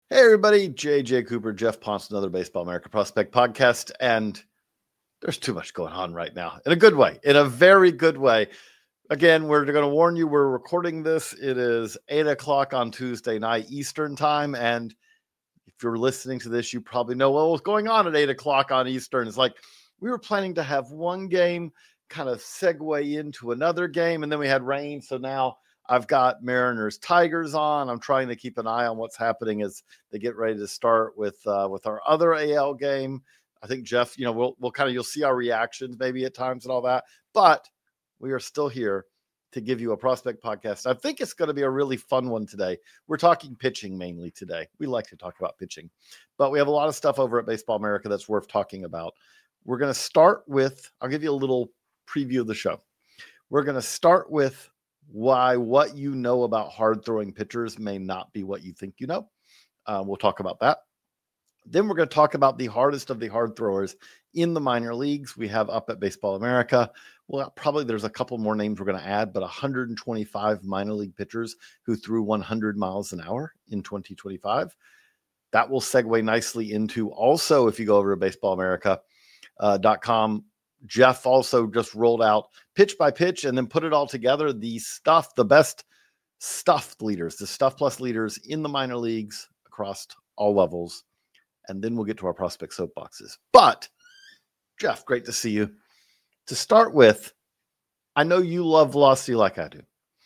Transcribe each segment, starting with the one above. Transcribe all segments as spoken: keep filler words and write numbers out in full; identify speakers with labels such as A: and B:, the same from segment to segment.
A: Hey, everybody. J J Cooper, Jeff Ponce, another Baseball America Prospect podcast. And there's too much going on right now in a good way, in a very good way. Again, we're going to warn you, we're recording this. It is eight o'clock on Tuesday night Eastern time. And if you're listening to this, you probably know what was going on at eight o'clock on Eastern. It's like we were planning to have one game kind of segue into another game, and then we had rain. So now I've got Mariners Tigers on. I'm trying to keep an eye on what's happening as they get ready to start with uh, with our other A L game. I think Jeff, you know, we'll we'll kind of you'll see our reactions maybe at times and all that, but we are still here to give you a prospect podcast. I think it's going to be a really fun one today. We're talking pitching mainly today. We like to talk about pitching, but we have a lot of stuff over at Baseball America that's worth talking about. We're going to start with, I'll give you a little preview of the show. We're going to start with why what you know about hard throwing pitchers may not be what you think you know. Uh, we'll talk about that. Then we're going to talk about the hardest of the hard throwers in the minor leagues. We have up at Baseball America. Well, probably there's a couple more names we're going to add, but one hundred twenty-five minor league pitchers who threw one hundred miles an hour in twenty twenty-five. That will segue nicely into also, if you go over to baseball america dot com, Jeff also just rolled out pitch by pitch and then put it all together. The stuff, the best stuffed leaders, the stuff plus leaders in the minor leagues across all levels. And then we'll get to our prospect soapboxes. But Jeff, great to see you. To start with, I know you love velocity like I do.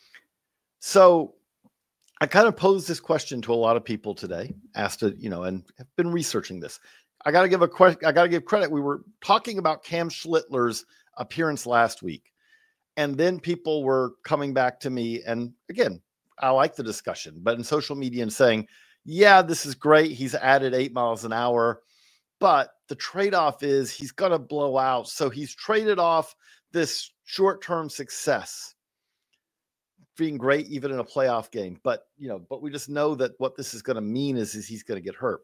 A: So I kind of posed this question to a lot of people today, asked it, you know, and have been researching this. I got to give a question. I got to give credit. We were talking about Cam Schlittler's appearance last week, and then people were coming back to me. And again, I like the discussion, but in social media and saying, yeah, this is great. He's added eight miles an hour, but the trade-off is he's going to blow out. So he's traded off this short-term success being great, even in a playoff game. But, you know, but we just know that what this is going to mean is, is he's going to get hurt.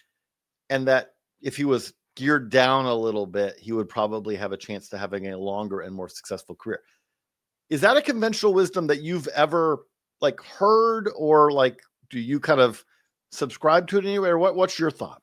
A: And that if he was geared down a little bit, he would probably have a chance to having a longer and more successful career. Is that a conventional wisdom that you've ever like heard, or like, do you kind of subscribe to it anyway? Or what, what's your thought?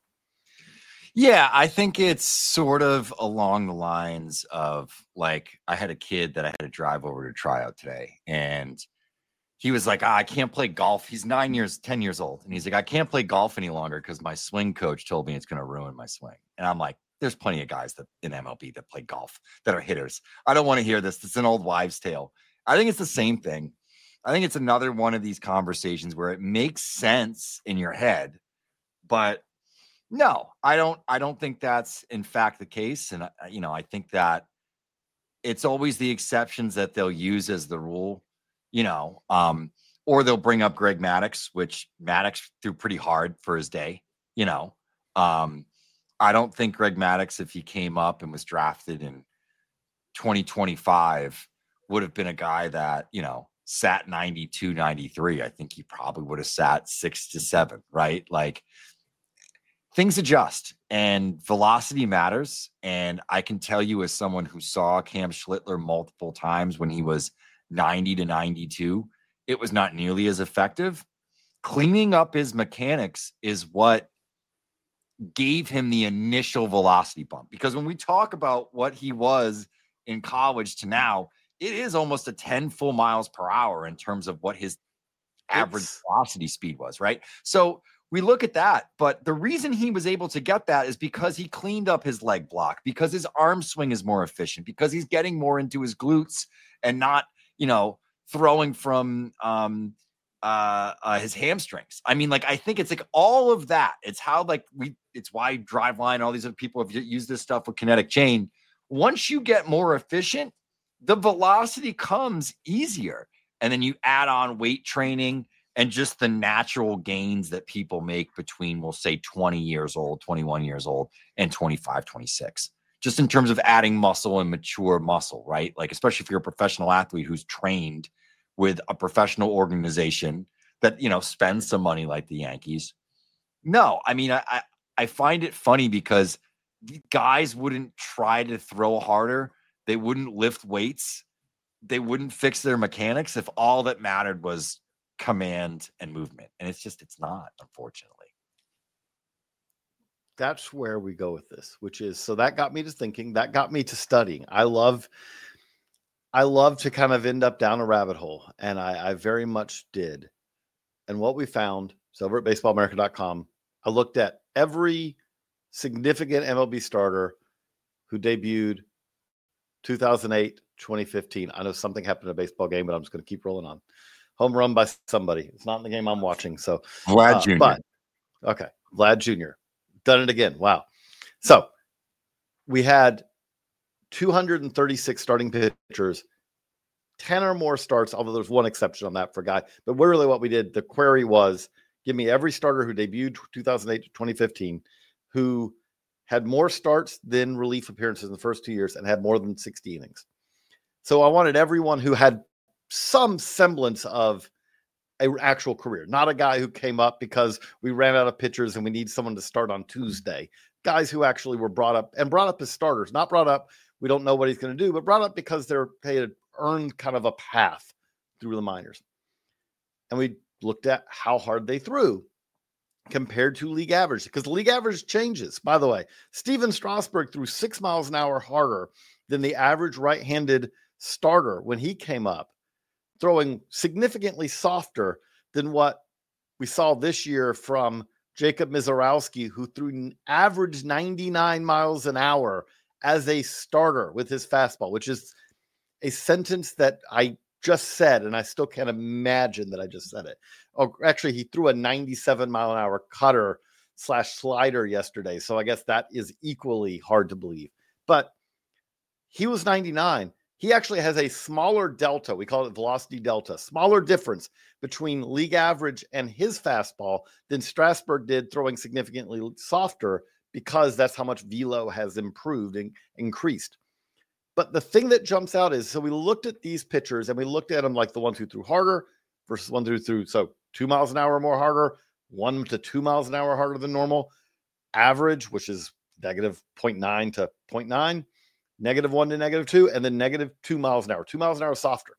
B: Yeah, I think it's sort of along the lines of like, I had a kid that I had to drive over to try out today, and he was like, ah, I can't play golf. He's nine years, ten years old. And he's like, I can't play golf any longer because my swing coach told me it's going to ruin my swing. And I'm like, there's plenty of guys that in M L B that play golf that are hitters. I don't want to hear this. It's an old wives' tale. I think it's the same thing. I think it's another one of these conversations where it makes sense in your head, but no, I don't, I don't think that's in fact the case. And, you know, I think that it's always the exceptions that they'll use as the rule, you know, um, or they'll bring up Greg Maddux, which Maddux threw pretty hard for his day, you know. Um, I don't think Greg Maddux, if he came up and was drafted in twenty twenty-five, would have been a guy that, you know, sat ninety-two, ninety-three. I think he probably would have sat six to seven, right? Like, things adjust and velocity matters. And I can tell you, as someone who saw Cam Schlittler multiple times when he was ninety to ninety-two, it was not nearly as effective. Cleaning up his mechanics is what gave him the initial velocity bump. Because when we talk about what he was in college to now, it is almost a ten full miles per hour in terms of what his average it's... velocity speed was, right? So we look at that, but the reason he was able to get that is because he cleaned up his leg block, because his arm swing is more efficient, because he's getting more into his glutes and not, you know, throwing from um, uh, uh, his hamstrings. I mean, like, I think it's like all of that. It's how, like, we, it's why Driveline, all these other people have used this stuff with kinetic chain. Once you get more efficient, the velocity comes easier. And then you add on weight training and just the natural gains that people make between, we'll say, twenty years old, twenty-one years old, and twenty-five, twenty-six, just in terms of adding muscle and mature muscle, right? Like, especially if you're a professional athlete who's trained with a professional organization that, you know, spends some money like the Yankees. No, I mean, I, I, I find it funny because guys wouldn't try to throw harder. They wouldn't lift weights. They wouldn't fix their mechanics if all that mattered was command and movement. And it's just, it's not, unfortunately.
A: that's where we go with this, which is, so that got me to thinking, that got me to studying. I love, I love to kind of end up down a rabbit hole, and I, I very much did. And what we found, so over at baseball america dot com, I looked at every significant M L B starter who debuted two thousand eight, twenty fifteen. I know something happened in a baseball game, but I'm just going to keep rolling on. Home run by somebody. It's not in the game I'm watching. So
B: Vlad
A: uh,
B: Junior
A: But okay, Vlad Junior Done it again. Wow. So we had two hundred thirty-six starting pitchers, ten or more starts, although there's one exception on that for a guy. But really what we did, the query was, give me every starter who debuted two thousand eight to twenty fifteen, who had more starts than relief appearances in the first two years and had more than sixty innings. So I wanted everyone who had some semblance of an actual career, not a guy who came up because we ran out of pitchers and we need someone to start on Tuesday. Guys who actually were brought up and brought up as starters, not brought up, we don't know what he's going to do, but brought up because they're they had earned kind of a path through the minors. And we looked at how hard they threw compared to league average, because the league average changes. By the way, Steven Strasburg threw six miles an hour harder than the average right-handed starter when he came up, throwing significantly softer than what we saw this year from Jacob Mizorowski, who threw an average ninety-nine miles an hour as a starter with his fastball, which is a sentence that I just said, and I still can't imagine that I just said it. Oh, actually, he threw a ninety-seven mile an hour cutter slash slider yesterday, so I guess that is equally hard to believe. But he was ninety-nine. He actually has a smaller delta. We call it velocity delta, smaller difference between league average and his fastball than Strasburg did, throwing significantly softer, because that's how much velo has improved and increased. But the thing that jumps out is, so we looked at these pitchers and we looked at them like the ones who threw harder versus one who threw, so two miles an hour or more harder, one to two miles an hour harder than normal, average, which is negative zero point nine to zero point nine, negative one to negative two, and then negative two miles an hour. Two miles an hour softer.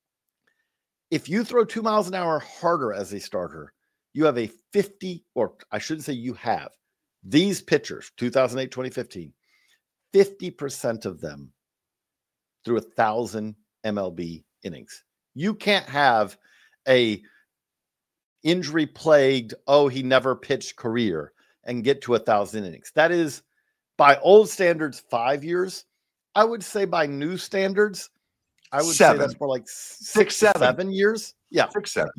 A: If you throw two miles an hour harder as a starter, you have a fifty, or I shouldn't say you have, these pitchers, two thousand eight, twenty fifteen, fifty percent of them through a thousand M L B innings. You can't have a injury plagued, oh, he never pitched career and get to a thousand innings. That is, by old standards, five years. I would say by new standards, I would seven. say that's more like six, six seven. seven years. Yeah.
B: Six, seven.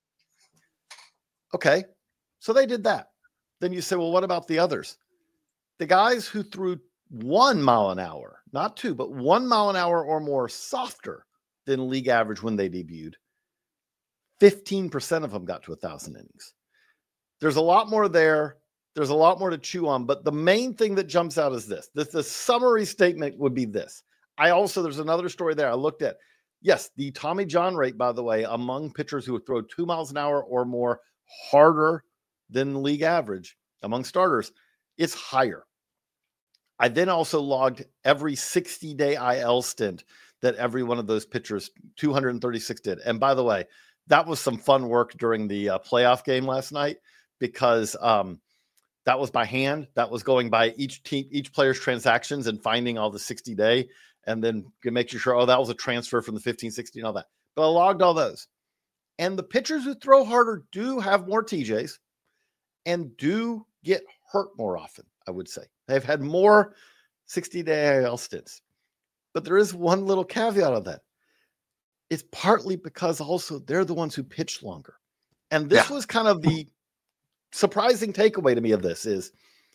A: Okay. So they did that. Then you say, well, what about the others? The guys who threw one mile an hour, not two, but one mile an hour or more softer than league average when they debuted, fifteen percent of them got to a thousand innings. There's a lot more there. There's a lot more to chew on, but the main thing that jumps out is this. This the summary statement would be this. I also, there's another story there I looked at. Yes, the Tommy John rate, by the way, among pitchers who would throw two miles an hour or more harder than league average among starters, it's higher. I then also logged every sixty-day I L stint that every one of those pitchers, two hundred thirty-six, did. And by the way, that was some fun work during the uh, playoff game last night, because um, that was by hand. That was going by each team, each player's transactions and finding all the sixty day, and then making sure, oh, that was a transfer from the fifteen, sixteen, all that. But I logged all those. And the pitchers who throw harder do have more T Js and do get hurt more often, I would say. They've had more sixty-day I L stints. But there is one little caveat on that. It's partly because also they're the ones who pitch longer. And this yeah. was kind of the surprising takeaway to me of this is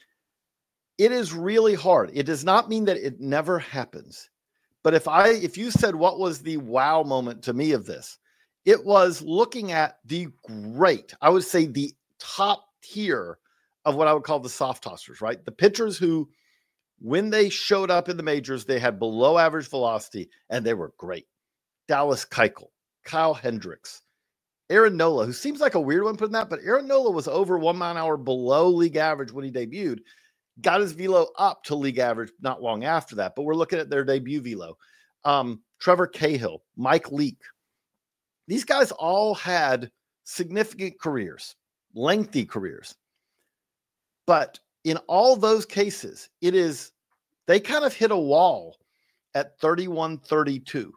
A: it is really hard. It does not mean that it never happens. But if I, if you said what was the wow moment to me of this, it was looking at the great, I would say the top tier of what I would call the soft tossers, right? The pitchers who, when they showed up in the majors, they had below average velocity and they were great. Dallas Keuchel, Kyle Hendricks, Aaron Nola, who seems like a weird one putting that, but Aaron Nola was over one mile an hour below league average when he debuted, got his velo up to league average not long after that, but we're looking at their debut velo. Um, Trevor Cahill, Mike Leake. These guys all had significant careers, lengthy careers. But in all those cases, it is, they kind of hit a wall at thirty-one thirty-two.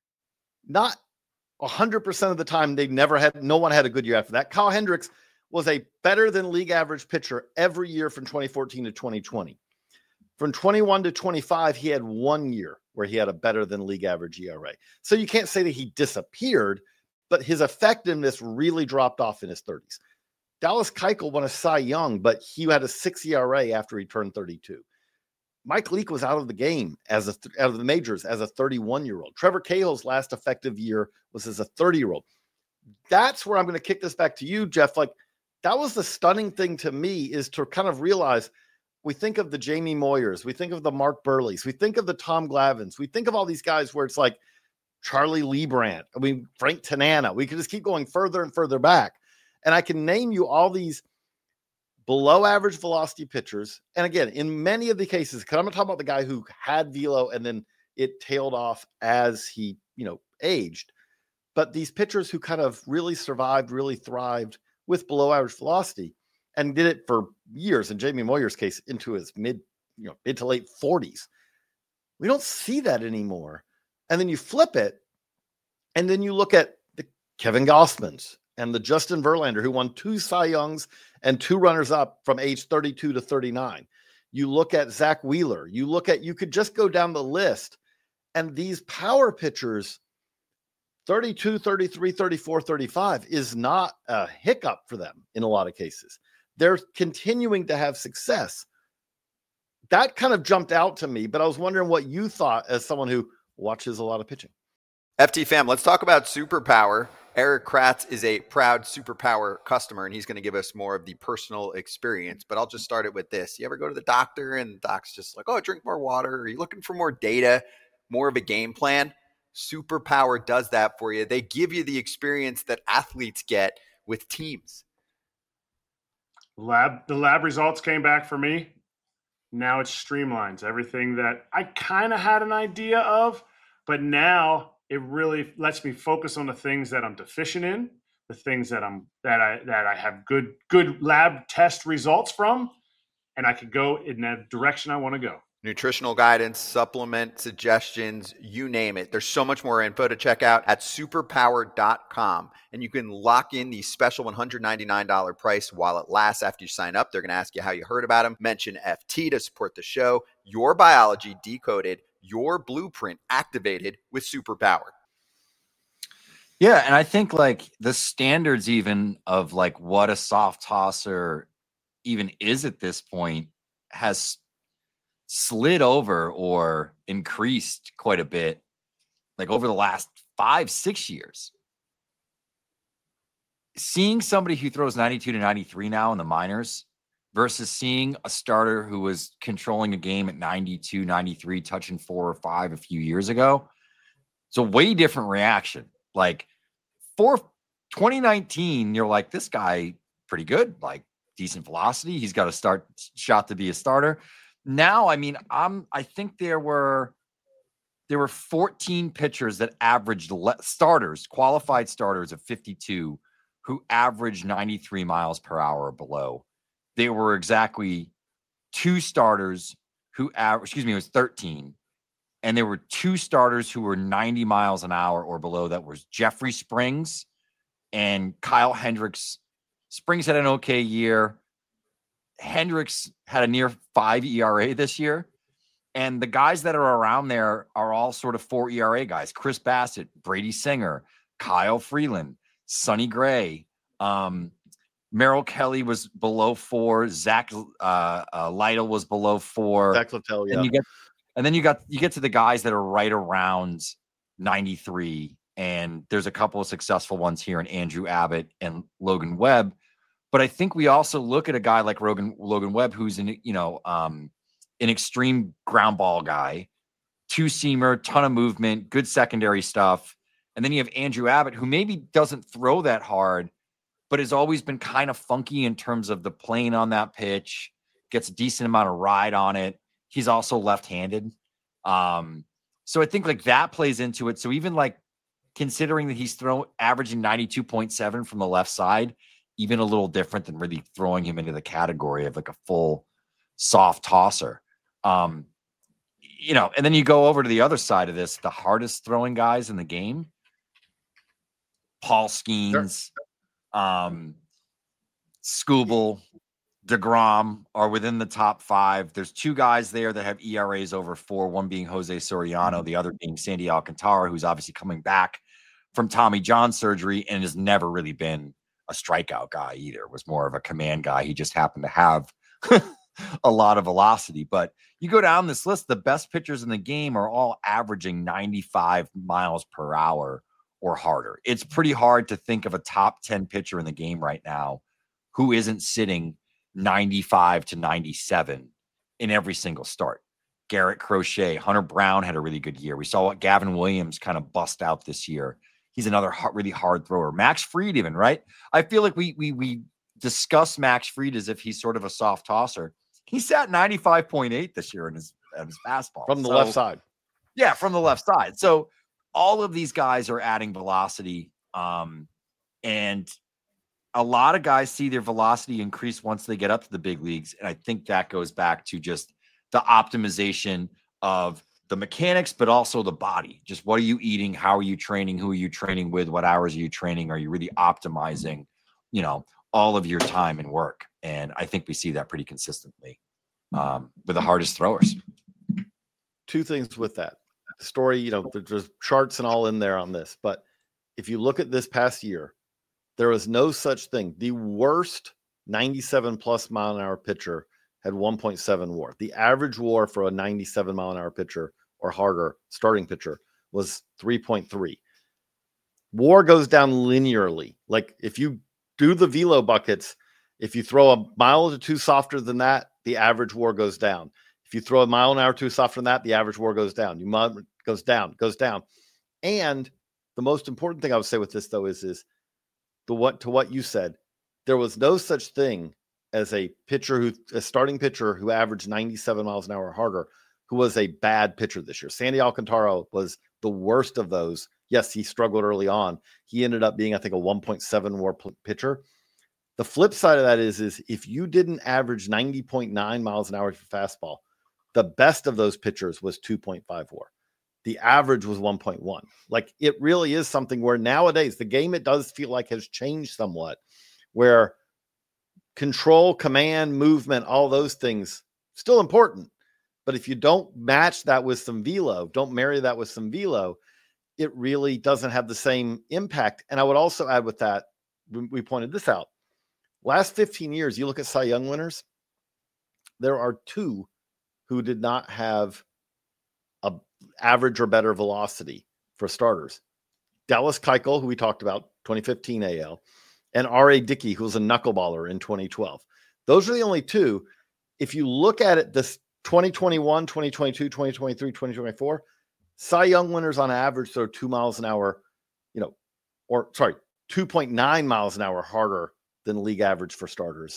A: Not one hundred percent of the time, they never had, no one had a good year after that. Kyle Hendricks was a better than league average pitcher every year from twenty fourteen to twenty twenty. From twenty-one to twenty-five, he had one year where he had a better than league average E R A. So you can't say that he disappeared, but his effectiveness really dropped off in his thirties. Dallas Keuchel won a Cy Young, but he had a six E R A after he turned thirty-two. Mike Leake was out of the game as a th- out of the majors as a thirty-one-year-old. Trevor Cahill's last effective year was as a thirty-year-old. That's where I'm going to kick this back to you, Jeff. Like, that was the stunning thing to me, is to kind of realize, we think of the Jamie Moyers, we think of the Mark Burleys, we think of the Tom Glavins, we think of all these guys where it's like Charlie Leibrandt, I mean, Frank Tanana. We could just keep going further and further back. And I can name you all these below average velocity pitchers. And again, in many of the cases, because I'm going to talk about the guy who had velo and then it tailed off as he, you know, aged. But these pitchers who kind of really survived, really thrived with below average velocity and did it for years, in Jamie Moyer's case, into his mid, you know, mid to late forties. We don't see that anymore. And then you flip it, and then you look at the Kevin Gossmans and the Justin Verlander, who won two Cy Youngs and two runners up from age thirty-two to thirty-nine. You look at Zach Wheeler. You look at, you could just go down the list, and these power pitchers, thirty-two, thirty-three, thirty-four, thirty-five is not a hiccup for them in a lot of cases. They're continuing to have success. That kind of jumped out to me, but I was wondering what you thought as someone who watches a lot of pitching.
C: F T fam, let's talk about Superpower. Eric Kratz is a proud Superpower customer, and he's going to give us more of the personal experience. But I'll just start it with this. You ever go to the doctor and the doc's just like, oh, drink more water? Are you looking for more data, more of a game plan? Superpower does that for you. They give you the experience that athletes get with teams.
D: Lab, the lab results came back for me. Now it streamlines everything that I kind of had an idea of, but now it really lets me focus on the things that I'm deficient in, the things that I'm that I that I have good good lab test results from, and I could go in that direction I want to go.
C: Nutritional guidance, supplement suggestions, you name it. There's so much more info to check out at superpower dot com. And you can lock in the special one hundred ninety-nine dollars price while it lasts. After you sign up, they're going to ask you how you heard about them. Mention F T to support the show. Your biology decoded, your blueprint activated with Superpower.
B: Yeah, and I think like the standards even of like what a soft tosser even is at this point has slid over or increased quite a bit, like over the last five, six years. Seeing somebody who throws ninety-two to ninety-three now in the minors versus seeing a starter who was controlling a game at ninety-two, ninety-three, touching four or five a few years ago, it's a way different reaction. Like for twenty nineteen, you're like, this guy pretty good, like decent velocity. He's got a start shot to be a starter. Now, I mean, I'm, I think there were, there were fourteen pitchers that averaged le- starters, qualified starters of fifty-two who averaged ninety-three miles per hour or below. There were exactly two starters who averaged, excuse me, it was thirteen. And there were two starters who were ninety miles an hour or below. That was Jeffrey Springs and Kyle Hendricks. Springs had an okay year. Hendricks had a near five E R A this year. And the guys that are around there are all sort of four E R A guys. Chris Bassett, Brady Singer, Kyle Freeland, Sonny Gray. Um, Merrill Kelly was below four. Zach uh, uh, Lytle was below four.
A: Zach Littell, yeah.
B: And you get, and then you got you get to the guys that are right around ninety-three. And there's a couple of successful ones here in Andrew Abbott and Logan Webb. But I think we also look at a guy like Logan, Logan Webb, who's an, you know, um, an extreme ground ball guy, two-seamer, ton of movement, good secondary stuff. And then you have Andrew Abbott, who maybe doesn't throw that hard, but has always been kind of funky in terms of the plane on that pitch, gets a decent amount of ride on it. He's also left-handed. Um, so I think like that plays into it. So even like considering that he's throw averaging ninety-two point seven from the left side, even a little different than really throwing him into the category of like a full soft tosser. Um, you know, and then you go over to the other side of this, the hardest throwing guys in the game, Paul Skeens, sure. um, Skubal, DeGrom are within the top five. There's two guys there that have E R As over four, one being Jose Soriano, the other being Sandy Alcantara, who's obviously coming back from Tommy John surgery and has never really been a strikeout guy either. Was more of a command guy. He just happened to have a lot of velocity. But you go down this list, the best pitchers in the game are all averaging ninety-five miles per hour or harder. It's pretty hard to think of a top ten pitcher in the game right now who isn't sitting ninety-five to ninety-seven in every single start. Garrett Crochet, Hunter Brown had a really good year. We saw what Gavin Williams kind of bust out this year. He's another hard, really hard thrower. Max Fried even, right? I feel like we we we discuss Max Fried as if he's sort of a soft tosser. He sat ninety-five point eight this year in his, in his fastball.
A: From the
B: so,
A: left side.
B: Yeah, from the left side. So all of these guys are adding velocity. Um, and a lot of guys see their velocity increase once they get up to the big leagues. And I think that goes back to just the optimization of the mechanics, but also the body. Just what are you eating? How are you training? Who are you training with? What hours are you training? Are you really optimizing, you know, all of your time and work? And I think we see that pretty consistently um, with the hardest throwers.
A: Two things with that. The story, you know, there's charts and all in there on this. But if you look at this past year, there was no such thing. The worst ninety-seven plus mile an hour pitcher had one point seven WAR. The average WAR for a ninety-seven mile an hour pitcher or harder starting pitcher was three point three. WAR goes down linearly. Like if you do the velo buckets, if you throw a mile or two softer than that, the average WAR goes down. If you throw a mile an hour or two softer than that, the average WAR goes down. You goes down, goes down. And the most important thing I would say with this though is, is the what to what you said, there was no such thing as a pitcher who, a starting pitcher who averaged ninety-seven miles an hour or harder, who was a bad pitcher this year. Sandy Alcantara was the worst of those. Yes, he struggled early on. He ended up being, I think, a one point seven WAR pitcher. The flip side of that is, is if you didn't average ninety point nine miles an hour for fastball, the best of those pitchers was two point five WAR. The average was one point one. Like it really is something where nowadays the game, it does feel like has changed somewhat, where control, command, movement, all those things still important. But if you don't match that with some velo, don't marry that with some velo, it really doesn't have the same impact. And I would also add with that, we pointed this out. Last fifteen years, you look at Cy Young winners, there are two who did not have a average or better velocity for starters. Dallas Keuchel, who we talked about, twenty fifteen A L, and R A Dickey, who was a knuckleballer in twenty twelve. Those are the only two. If you look at it, this twenty twenty-one, twenty twenty-two, twenty twenty-three, twenty twenty-four, Cy Young winners on average throw two miles an hour, you know, or sorry, two point nine miles an hour harder than league average for starters.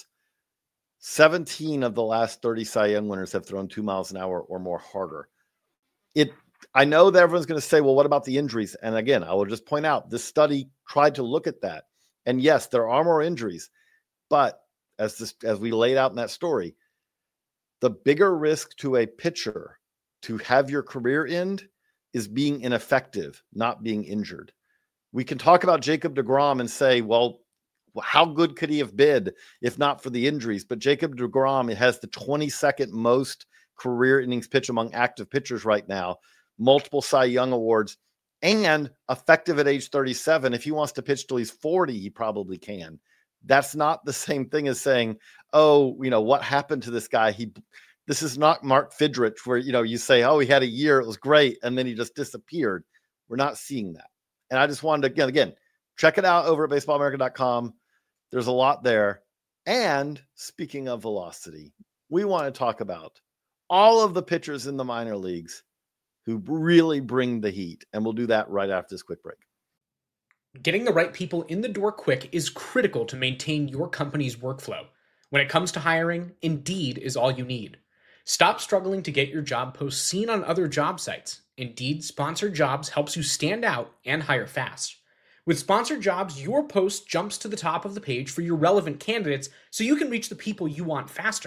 A: seventeen of the last thirty Cy Young winners have thrown two miles an hour or more harder. It, I know that everyone's going to say, well, what about the injuries? And again, I will just point out this study tried to look at that. And yes, there are more injuries, but as this, as we laid out in that story, the bigger risk to a pitcher to have your career end is being ineffective, not being injured. We can talk about Jacob deGrom and say, well, how good could he have been if not for the injuries? But Jacob deGrom has the twenty-second most career innings pitch among active pitchers right now, multiple Cy Young awards, and effective at age thirty-seven. If he wants to pitch till he's forty, he probably can. That's not the same thing as saying, oh, you know, what happened to this guy? He, this is not Mark Fidrich where, you know, you say, oh, he had a year, it was great, and then he just disappeared. We're not seeing that. And I just wanted to, again, again, check it out over at baseball america dot com. There's a lot there. And speaking of velocity, we want to talk about all of the pitchers in the minor leagues who really bring the heat. And we'll do that right after this quick break.
E: Getting the right people in the door quick is critical to maintain your company's workflow. When it comes to hiring, Indeed is all you need. Stop struggling to get your job posts seen on other job sites. Indeed Sponsored Jobs helps you stand out and hire fast. With Sponsored Jobs, your post jumps to the top of the page for your relevant candidates so you can reach the people you want faster.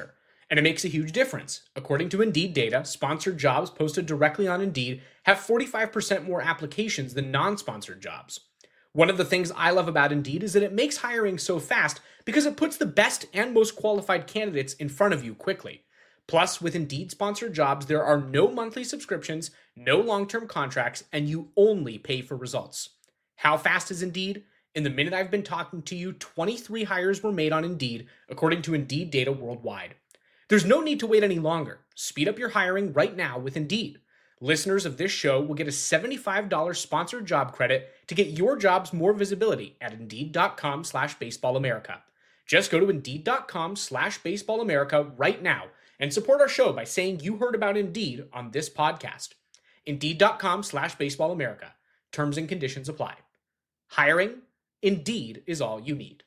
E: And it makes a huge difference. According to Indeed data, sponsored jobs posted directly on Indeed have forty-five percent more applications than non-sponsored jobs. One of the things I love about Indeed is that it makes hiring so fast because it puts the best and most qualified candidates in front of you quickly. Plus, with Indeed sponsored jobs, there are no monthly subscriptions, no long-term contracts, and you only pay for results. How fast is Indeed? In the minute I've been talking to you, twenty-three hires were made on Indeed, according to Indeed data worldwide. There's no need to wait any longer. Speed up your hiring right now with Indeed. Listeners of this show will get a seventy-five dollars sponsored job credit to get your jobs more visibility at Indeed.com slash Baseball America. Just go to Indeed.com slash Baseball America right now and support our show by saying you heard about Indeed on this podcast. Indeed.com slash Baseball America. Terms and conditions apply. Hiring? Indeed is all you need.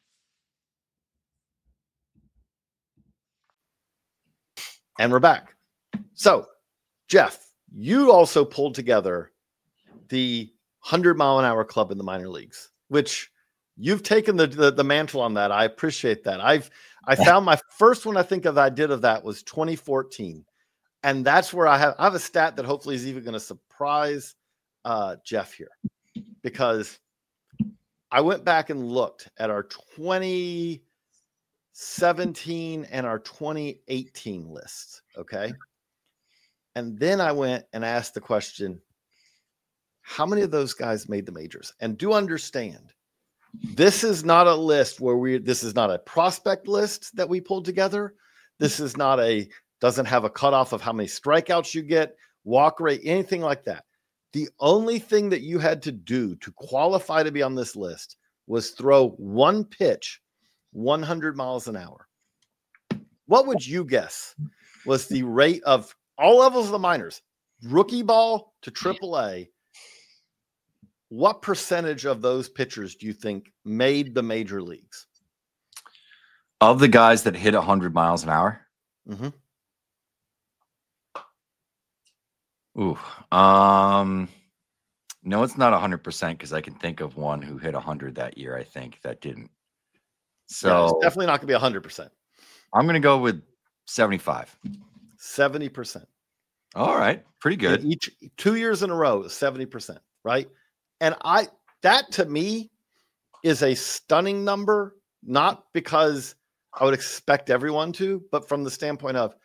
A: And we're back. So, Jeff, you also pulled together the one hundred mile an hour club in the minor leagues, which you've taken the, the, the mantle on that. I appreciate that. I've I found my first one I think of I did of that was twenty fourteen. And that's where I have I have a stat that hopefully is even going to surprise uh, Jeff here, because I went back and looked at our twenty seventeen and our twenty eighteen lists. Okay. And then I went and asked the question, how many of those guys made the majors? And do understand, this is not a list where we, this is not a prospect list that we pulled together. This is not a, doesn't have a cutoff of how many strikeouts you get, walk rate, anything like that. The only thing that you had to do to qualify to be on this list was throw one pitch one hundred miles an hour. What would you guess was the rate of all levels of the minors, rookie ball to triple A? What percentage of those pitchers do you think made the major leagues?
B: Of the guys that hit one hundred miles an hour?
A: Mm-hmm.
B: Ooh, um, no, it's not one hundred percent because I can think of one who hit one hundred that year, I think, that didn't. So
A: yeah, it's definitely not going to be one hundred percent.
B: I'm going to go with seventy-five.
A: seventy percent.
B: All right. Pretty good.
A: And each two years in a row, seventy percent, right? And I, that to me is a stunning number, not because I would expect everyone to, but from the standpoint of,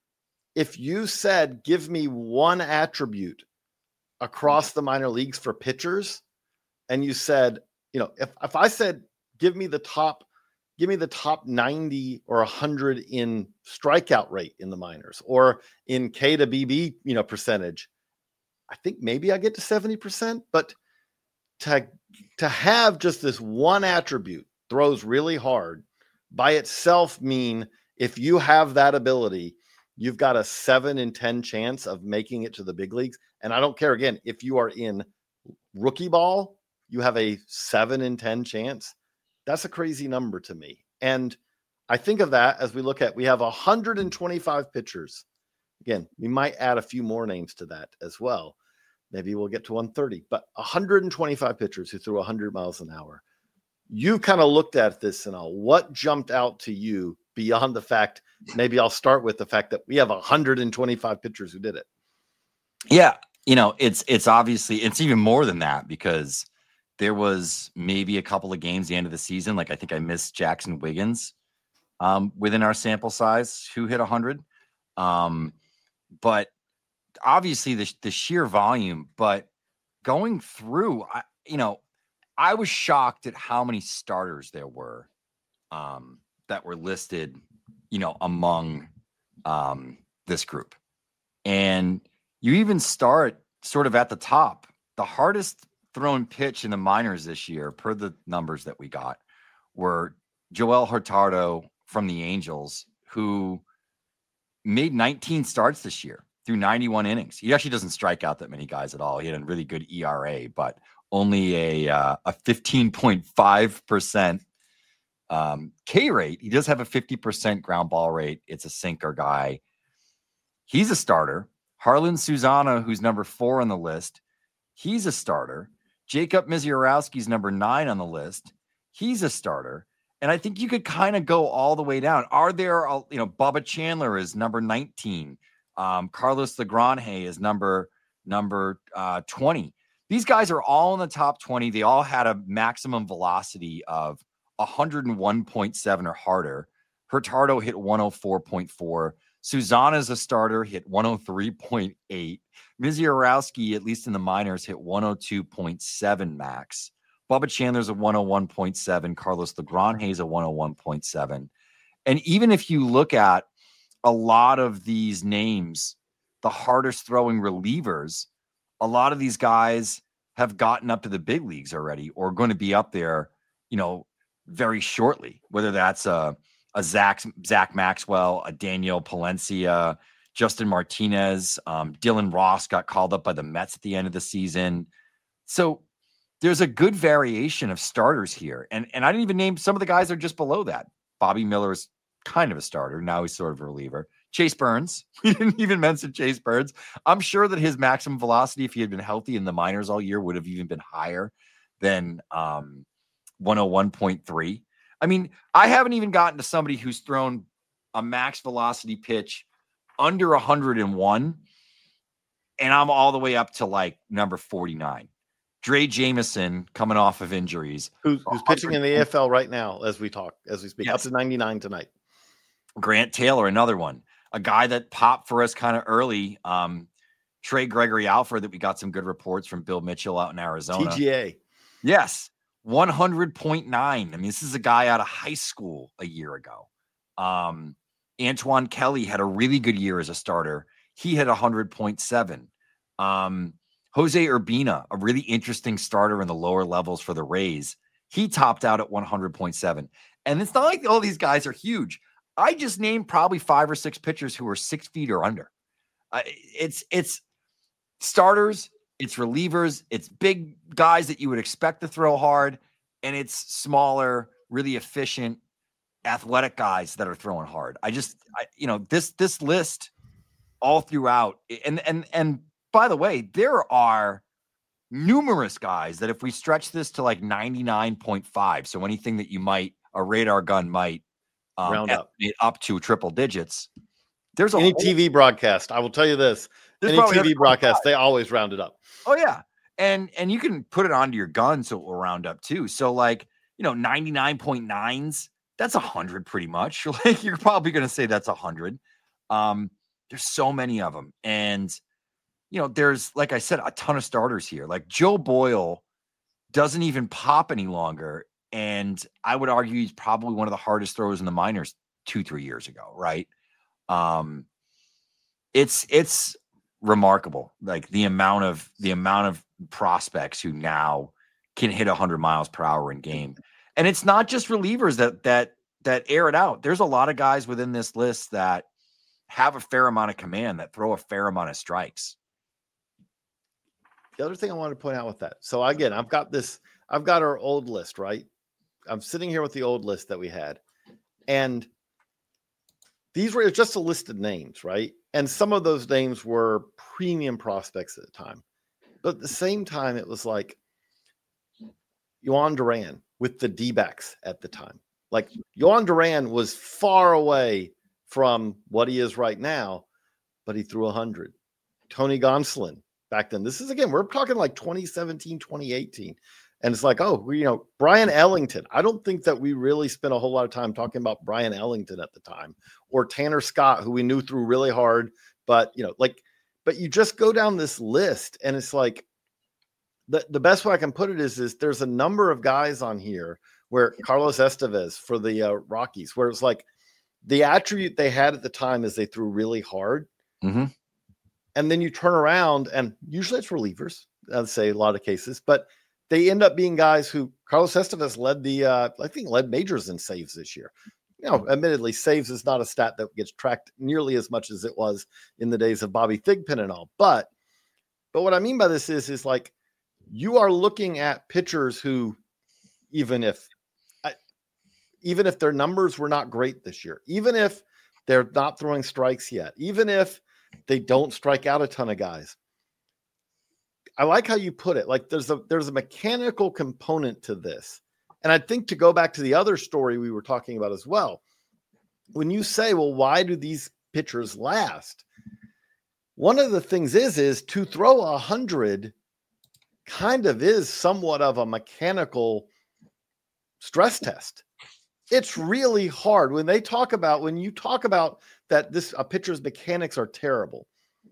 A: if you said, give me one attribute across the minor leagues for pitchers, and you said, you know, if, if I said, give me the top, give me the top ninety or one hundred in strikeout rate in the minors or in K to B B, you know, percentage, I think maybe I get to seventy percent, but to, to have just this one attribute, throws really hard, by itself mean if you have that ability, you've got a seven in ten chance of making it to the big leagues. And I don't care, again, if you are in rookie ball, you have a seven in ten chance. That's a crazy number to me. And I think of that as we look at, we have one hundred twenty-five pitchers. Again, we might add a few more names to that as well. Maybe we'll get to one thirty, but one hundred twenty-five pitchers who threw one hundred miles an hour. You kind of looked at this and all, what jumped out to you beyond the fact, maybe I'll start with the fact that we have one hundred twenty-five pitchers who did it.
B: Yeah. You know, it's, it's obviously, it's even more than that because there was maybe a couple of games at the end of the season. Like I think I missed Jackson Wiggins um, within our sample size who hit one hundred. Um, but obviously the, the sheer volume, but going through, I, you know, I was shocked at how many starters there were um, that were listed, you know, among um, this group. And you even start sort of at the top. The hardest thrown pitch in the minors this year, per the numbers that we got, were Joel Hurtado from the Angels, who made nineteen starts this year through ninety-one innings. He actually doesn't strike out that many guys at all. He had a really good E R A, but only a uh, a fifteen point five percent um, K rate. He does have a fifty percent ground ball rate. It's a sinker guy. He's a starter. Harlan Susana, who's number four on the list, he's a starter. Jacob Misiorowski's number nine on the list. He's a starter. And I think you could kind of go all the way down. Are there, you know, Bubba Chandler is number nineteen. Um, Carlos Lagrange is number number uh, twenty. These guys are all in the top twenty. They all had a maximum velocity of one oh one point seven or harder. Hurtado hit one oh four point four. Susanna as a starter hit one oh three point eight. Misiorowski, at least in the minors, hit one oh two point seven max. Bubba Chandler's a one oh one point seven. Carlos Lagrange is a one oh one point seven. And even if you look at a lot of these names, the hardest throwing relievers, a lot of these guys have gotten up to the big leagues already or going to be up there, you know, very shortly, whether that's a, a Zach, Zach Maxwell, a Daniel Palencia, Justin Martinez, um, Dylan Ross got called up by the Mets at the end of the season. So there's a good variation of starters here. And, and I didn't even name some of the guys that are just below that. Bobby Miller's kind of a starter. Now he's sort of a reliever. Chase Burns. We didn't even mention Chase Burns. I'm sure that his maximum velocity, if he had been healthy in the minors all year, would have even been higher than um, one oh one point three. I mean, I haven't even gotten to somebody who's thrown a max velocity pitch under one hundred one, and I'm all the way up to like number forty-nine. Dre Jameson coming off of injuries.
A: Who's, who's pitching in the A F L right now as we talk, as we speak,
B: yes.
A: up to ninety-nine tonight.
B: Grant Taylor, another one. A guy that popped for us kind of early. Um, Trey Gregory Alford, that we got some good reports from Bill Mitchell out in Arizona.
A: T G A.
B: Yes. one hundred point nine. I mean, this is a guy out of high school a year ago. Um, Antoine Kelly had a really good year as a starter. He hit one hundred point seven. Um, Jose Urbina, a really interesting starter in the lower levels for the Rays. He topped out at one hundred point seven. And it's not like all these guys are huge. I just named probably five or six pitchers who are six feet or under. Uh, it's it's starters, it's relievers, it's big guys that you would expect to throw hard, and it's smaller, really efficient, athletic guys that are throwing hard. I just, I, you know, this this list all throughout, and and and by the way, there are numerous guys that if we stretch this to like ninety-nine point five, so anything that you might a radar gun might. Um,
A: Round up.
B: up to triple digits. There's a
A: any
B: whole,
A: T V broadcast. I will tell you this: any T V broadcast, they always round it up.
B: Oh yeah, and and you can put it onto your gun so it will round up too. So like you know, ninety-nine point nines. That's a hundred pretty much. Like you're probably going to say that's a hundred. Um, there's so many of them, and you know, there's like I said, a ton of starters here. Like Joe Boyle doesn't even pop any longer. And I would argue he's probably one of the hardest throwers in the minors two, three years ago, right? Um, it's it's remarkable, like the amount of the amount of prospects who now can hit one hundred miles per hour in game, and it's not just relievers that that that air it out. There's a lot of guys within this list that have a fair amount of command, that throw a fair amount of strikes.
A: The other thing I wanted to point out with that, so again, I've got this, I've got our old list, right? I'm sitting here with the old list that we had, and these were just a list of names, right? And some of those names were premium prospects at the time, but at the same time, it was like Yohan Duran with the D-backs at the time. Like Yohan Duran was far away from what he is right now, but he threw one hundred. Tony Gonsolin back then. This is, again, we're talking like twenty seventeen, twenty eighteen. And it's like, oh, you know, Brian Ellington. I don't think that we really spent a whole lot of time talking about Brian Ellington at the time, or Tanner Scott, who we knew threw really hard. But, you know, like, but you just go down this list and it's like, the, the best way I can put it is, is there's a number of guys on here where Carlos Estevez for the uh, Rockies, where it's like the attribute they had at the time is they threw really hard.
B: Mm-hmm.
A: And then you turn around and usually it's relievers, I'd say a lot of cases, but they end up being guys who Carlos Estevez led the, uh, I think led majors in saves this year. You know, admittedly, saves is not a stat that gets tracked nearly as much as it was in the days of Bobby Thigpen and all. But, but what I mean by this is, is like, you are looking at pitchers who, even if, even if their numbers were not great this year, even if they're not throwing strikes yet, even if they don't strike out a ton of guys, I like how you put it. Like there's a, there's a mechanical component to this. And I think to go back to the other story we were talking about as well, when you say, well, why do these pitchers last? One of the things is, is to throw a hundred kind of is somewhat of a mechanical stress test. It's really hard when they talk about, when you talk about that this a pitcher's mechanics are terrible.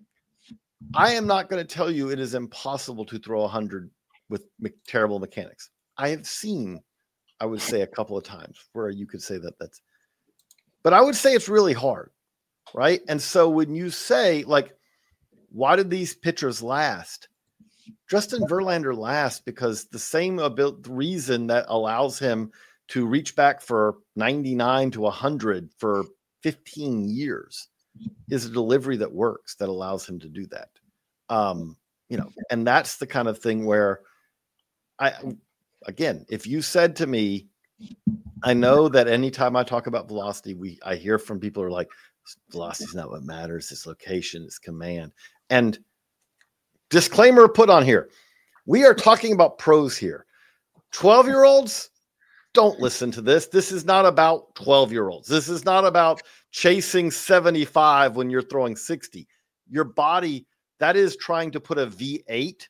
A: I am not going to tell you it is impossible to throw a hundred with me- terrible mechanics. I have seen, I would say a couple of times where you could say that that's, but I would say it's really hard. Right. And so when you say, like, why did these pitchers last? Justin Verlander lasts because the same abil- reason that allows him to reach back for ninety-nine to one hundred for fifteen years is a delivery that works, that allows him to do that. Um, you know, and that's the kind of thing where I, again, if you said to me, I know that anytime I talk about velocity, we, I hear from people who are like, velocity is not what matters. It's location, it's command. And disclaimer put on here. We are talking about pros here. twelve year olds, don't listen to this. This is not about twelve year olds. This is not about chasing seventy-five when you're throwing sixty. Your body, that is trying to put a V eight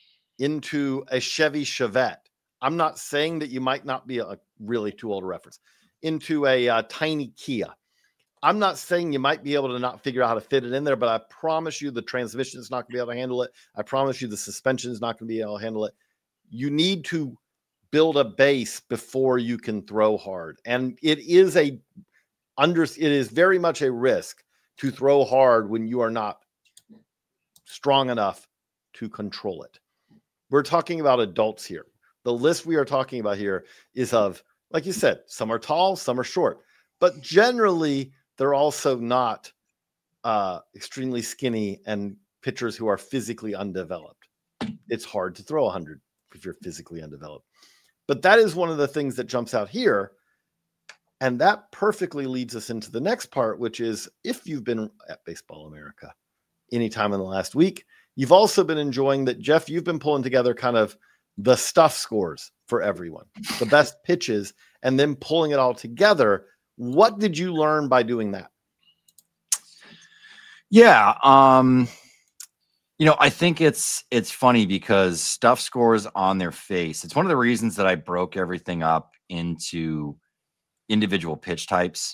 A: into a Chevy Chevette. I'm not saying that you might not be a really too old reference, into a uh, tiny Kia. I'm not saying you might be able to not figure out how to fit it in there, but I promise you the transmission is not going to be able to handle it. I promise you the suspension is not going to be able to handle it. You need to build a base before you can throw hard. And it is a under, it is very much a risk to throw hard when you are not strong enough to control it. We're talking about adults here. The list we are talking about here is of, like you said, some are tall, some are short, but generally they're also not uh, extremely skinny and pitchers who are physically undeveloped. It's hard to throw one hundred if you're physically undeveloped. But that is one of the things that jumps out here. And that perfectly leads us into the next part, which is if you've been at Baseball America anytime in the last week, you've also been enjoying that, Jeff, you've been pulling together kind of the stuff scores for everyone, the best pitches, and then pulling it all together. What did you learn by doing that?
B: Yeah. Um, you know, I think it's, it's funny because stuff scores on their face. It's one of the reasons that I broke everything up into individual pitch types.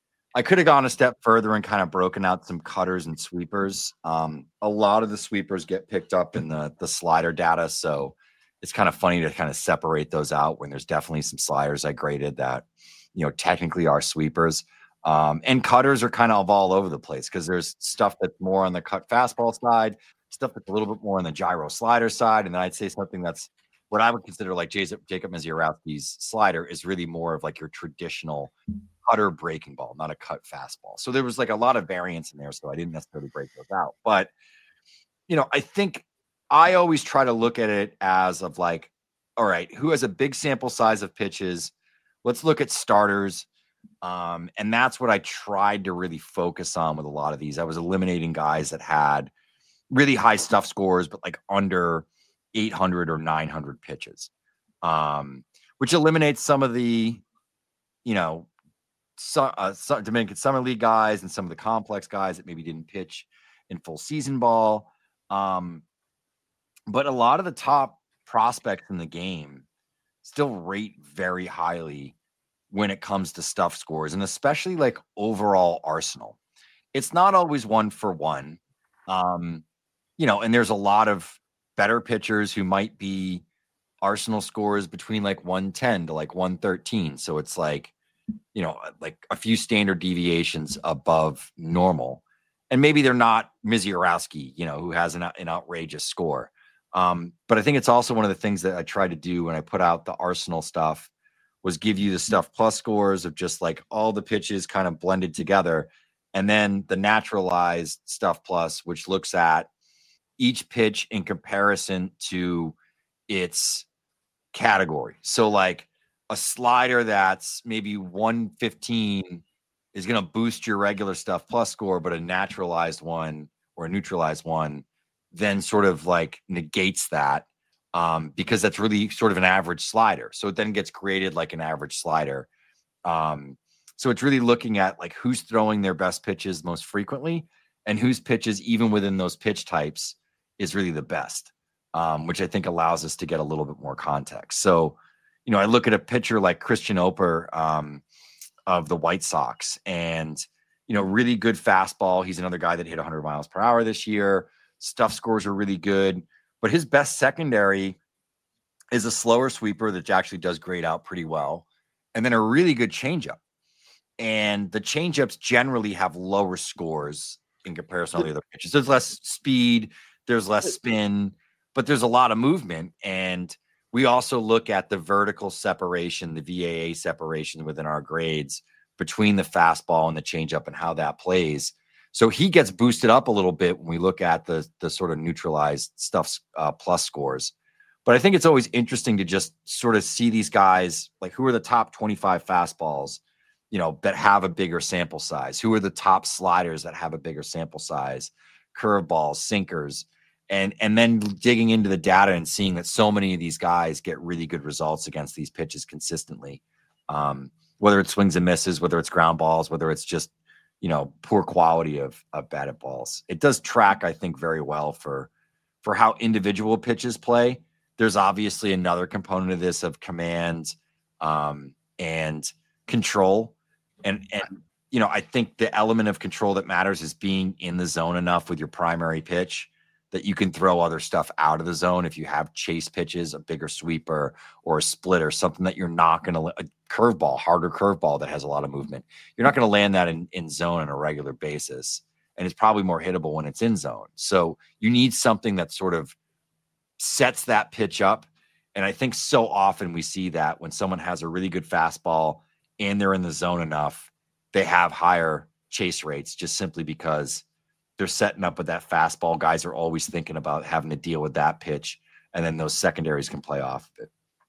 B: I could have gone a step further and kind of broken out some cutters and sweepers. Um, a lot of the sweepers get picked up in the, the slider data. So it's kind of funny to kind of separate those out when there's definitely some sliders I graded that, you know, technically are sweepers. Um, and cutters are kind of all over the place because there's stuff that's more on the cut fastball side, stuff that's a little bit more on the gyro slider side. And then I'd say something that's what I would consider like Jacob, Jacob Misiorowski's slider is really more of like your traditional cutter breaking ball, not a cut fastball. So there was like a lot of variance in there. So I didn't necessarily break those out. But, you know, I think I always try to look at it as of like, all right, who has a big sample size of pitches? Let's look at starters. Um, and that's what I tried to really focus on with a lot of these. I was eliminating guys that had really high stuff scores, but like under eight hundred or nine hundred pitches, um, which eliminates some of the, you know, so, uh, so Dominican Summer League guys and some of the complex guys that maybe didn't pitch in full season ball. Um, but a lot of the top prospects in the game still rate very highly when it comes to stuff scores, and especially like overall arsenal. It's not always one for one. Um, you know, and there's a lot of better pitchers who might be arsenal scores between like one ten to like one thirteen. So it's like, you know, like a few standard deviations above normal. And maybe they're not Misiorowski, you know, who has an, an outrageous score. Um, but I think it's also one of the things that I tried to do when I put out the arsenal stuff was give you the stuff plus scores of just like all the pitches kind of blended together. And then the naturalized stuff plus, which looks at each pitch in comparison to its category. So like a slider that's maybe one fifteen is going to boost your regular stuff plus score, but a naturalized one or a neutralized one then sort of like negates that um, because that's really sort of an average slider. So it then gets graded like an average slider. Um, so it's really looking at like who's throwing their best pitches most frequently and whose pitches, even within those pitch types, is really the best, um, which I think allows us to get a little bit more context. So, you know, I look at a pitcher like Christian Oper um, of the White Sox, and, you know, really good fastball. He's another guy that hit one hundred miles per hour this year. Stuff scores are really good, but his best secondary is a slower sweeper that actually does grade out pretty well, and then a really good changeup. And the changeups generally have lower scores in comparison to the other pitches. There's less speed, there's less spin, but there's a lot of movement. And we also look at the vertical separation, the V A A separation within our grades between the fastball and the changeup and how that plays. So he gets boosted up a little bit when we look at the, the sort of neutralized stuff uh, plus scores. But I think it's always interesting to just sort of see these guys, like who are the top twenty-five fastballs, you know, that have a bigger sample size? Who are the top sliders that have a bigger sample size? Curveballs, sinkers, and and then digging into the data and seeing that so many of these guys get really good results against these pitches consistently. Um, whether it's swings and misses, whether it's ground balls, whether it's just, you know, poor quality of, of batted balls. It does track, I think, very well for, for how individual pitches play. There's obviously another component of this of command um, and control. And, and, you know, I think the element of control that matters is being in the zone enough with your primary pitch that you can throw other stuff out of the zone. If you have chase pitches, a bigger sweeper or a splitter, something that you're not going to, a curveball, harder curveball that has a lot of movement, you're not going to land that in, in zone on a regular basis. And it's probably more hittable when it's in zone. So you need something that sort of sets that pitch up. And I think so often we see that when someone has a really good fastball and they're in the zone enough, they have higher chase rates just simply because they're setting up with that fastball. Guys are always thinking about having to deal with that pitch, and then those secondaries can play off of it.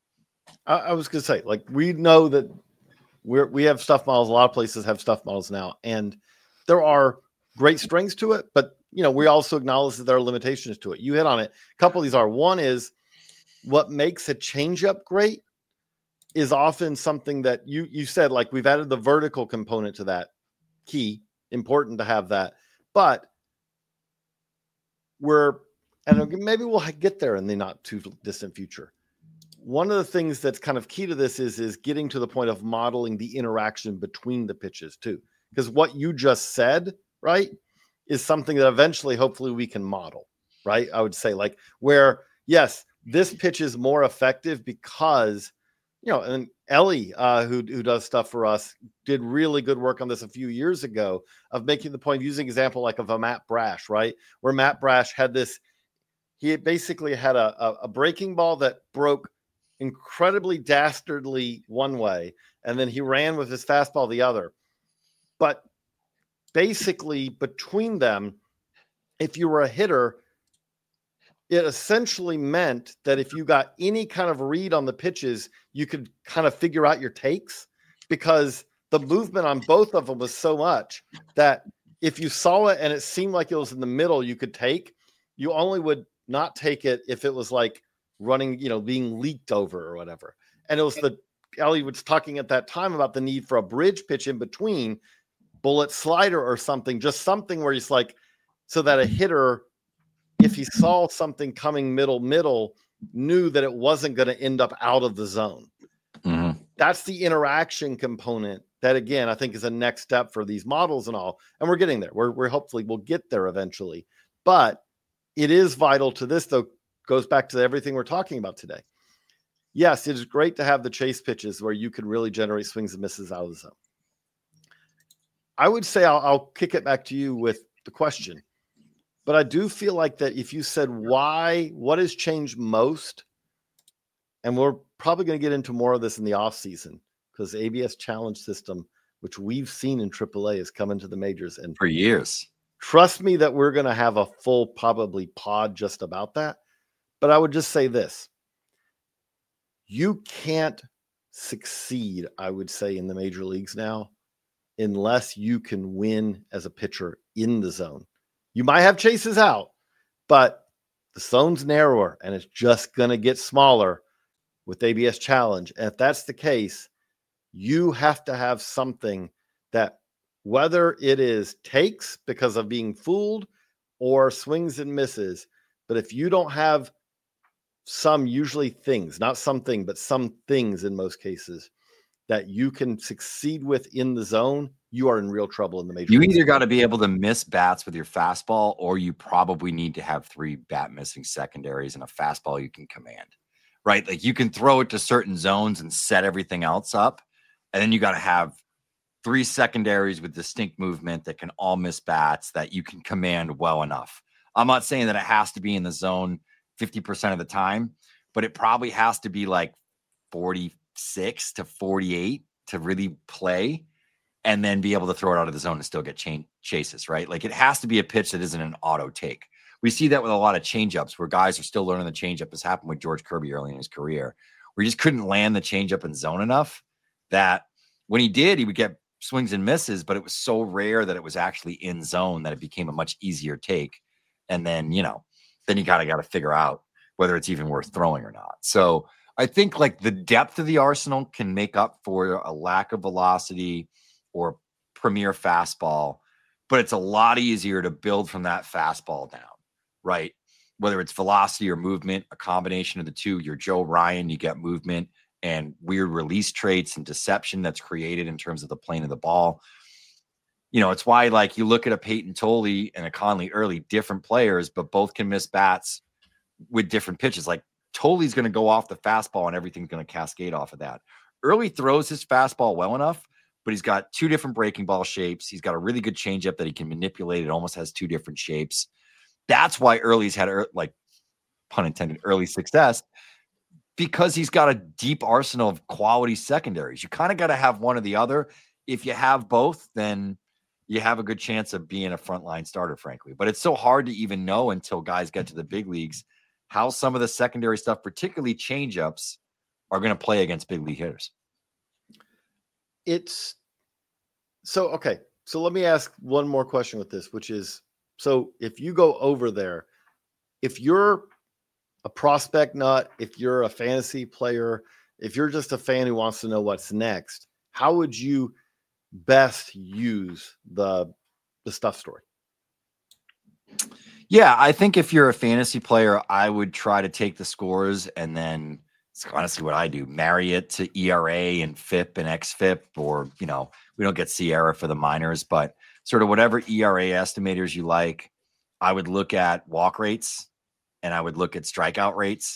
A: I, I was going to say, like, we know that we're, we have stuff models. A lot of places have stuff models now, and there are great strengths to it, but, you know, we also acknowledge that there are limitations to it. You hit on it. A couple of these are, one is what makes a changeup great is often something that you, you said, like, we've added the vertical component to that. Key, important to have that. But we're, and maybe we'll get there in the not too distant future. One of the things that's kind of key to this is, is getting to the point of modeling the interaction between the pitches too. Because what you just said, right, is something that eventually, hopefully we can model, right? I would say, like, where, yes, this pitch is more effective because, you know, and Ellie, uh, who, who does stuff for us, did really good work on this a few years ago of making the point, using example like of a Matt Brash, right? Where Matt Brash had this, he basically had a, a, a breaking ball that broke incredibly dastardly one way, and then he ran with his fastball the other. But basically between them, if you were a hitter, it essentially meant that if you got any kind of read on the pitches, you could kind of figure out your takes, because the movement on both of them was so much that if you saw it and it seemed like it was in the middle, you could take, you only would not take it if it was like running, you know, being leaked over or whatever. And it was the, Ellie was talking at that time about the need for a bridge pitch in between, bullet slider or something, just something where he's like, so that a hitter, if he saw something coming middle, middle, knew that it wasn't going to end up out of the zone.
B: Mm-hmm.
A: That's the interaction component that, again, I think is a next step for these models and all. And we're getting there. We're, we're hopefully we'll get there eventually. But it is vital to this, though, goes back to everything we're talking about today. Yes, it is great to have the chase pitches where you can really generate swings and misses out of the zone. I would say I'll, I'll kick it back to you with the question. But I do feel like that if you said why, what has changed most, and we're probably going to get into more of this in the offseason, because the A B S challenge system, which we've seen in triple A, is coming to the majors. And
B: for years.
A: Trust me that we're going to have a full probably pod just about that. But I would just say this. You can't succeed, I would say, in the major leagues now unless you can win as a pitcher in the zone. You might have chases out, but the zone's narrower and it's just going to get smaller with A B S Challenge. And if that's the case, you have to have something that, whether it is takes because of being fooled or swings and misses, but if you don't have some, usually things, not something, but some things in most cases that you can succeed with in the zone, you are in real trouble in the major.
B: You either got to be able to miss bats with your fastball, or you probably need to have three bat missing secondaries and a fastball you can command, right? Like you can throw it to certain zones and set everything else up. And then you got to have three secondaries with distinct movement that can all miss bats that you can command well enough. I'm not saying that it has to be in the zone fifty percent of the time, but it probably has to be like forty-six to forty-eight to really play, and then be able to throw it out of the zone and still get chain chases, right? Like it has to be a pitch that isn't an auto take. We see that with a lot of changeups where guys are still learning the changeup. This happened with George Kirby early in his career, where he just couldn't land the changeup in zone enough that when he did, he would get swings and misses, but it was so rare that it was actually in zone that it became a much easier take. And then, you know, then you gotta gotta figure out whether it's even worth throwing or not. So I think like the depth of the arsenal can make up for a lack of velocity or premier fastball, but it's a lot easier to build from that fastball down, right? Whether it's velocity or movement, a combination of the two. You're Joe Ryan, you get movement and weird release traits and deception that's created in terms of the plane of the ball. You know, it's why like you look at a Peyton Tolley and a Conley Early, different players, but both can miss bats with different pitches. Like Tolley's going to go off the fastball and everything's going to cascade off of that. Early throws his fastball well enough, but he's got two different breaking ball shapes. He's got a really good changeup that he can manipulate. It almost has two different shapes. That's why Early's had, like, pun intended, early success, because he's got a deep arsenal of quality secondaries. You kind of got to have one or the other. If you have both, then you have a good chance of being a frontline starter, frankly. But it's so hard to even know until guys get to the big leagues how some of the secondary stuff, particularly changeups, are going to play against big league hitters.
A: It's so, okay. So let me ask one more question with this, which is, so if you go over there, if you're a prospect nut, if you're a fantasy player, if you're just a fan who wants to know what's next, how would you best use the the stuff story?
B: Yeah, I think if you're a fantasy player, I would try to take the scores and then it's honestly what I do, marry it to E R A and F I P and X F I P, or, you know, we don't get Sierra for the minors, but sort of whatever E R A estimators you like. I would look at walk rates and I would look at strikeout rates